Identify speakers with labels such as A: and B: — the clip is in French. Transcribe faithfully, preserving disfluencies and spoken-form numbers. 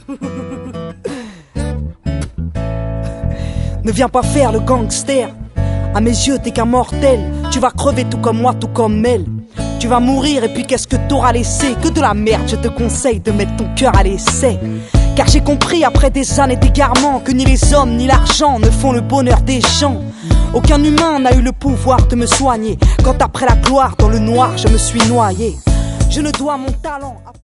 A: Ne viens pas faire le gangster. À mes yeux t'es qu'un mortel. Tu vas crever tout comme moi, tout comme elle. Tu vas mourir et puis qu'est-ce que t'auras laissé? Que de la merde, je te conseille de mettre ton cœur à l'essai. Car j'ai compris après des années d'égarement que ni les hommes ni l'argent ne font le bonheur des gens. Aucun humain n'a eu le pouvoir de me soigner quand après la gloire dans le noir je me suis noyé. Je ne dois mon talent à...